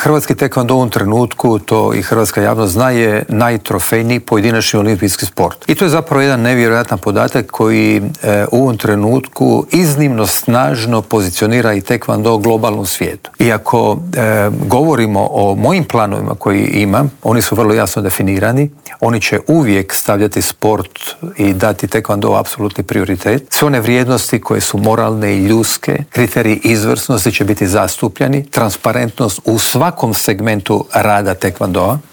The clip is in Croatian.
hrvatski tekvando u ovom trenutku, to i hrvatska javnost zna, je najtrofejniji pojedinačni olimpijski sport. I to je zapravo jedan nevjerojatan podatak koji u ovom trenutku iznimno snažno pozicionira i tekvando u globalnom svijetu. I ako govorimo o mojim planovima koji imam, oni su vrlo jasno definirani. Oni će uvijek stavljati sport i dati tekvando apsolutni prioritet. Sve one vrijednosti koje su moralne i ljudske, kriteriji izvrsnosti će biti zastupljeni, transparentnost u svakom segmentu rada tekvandoa.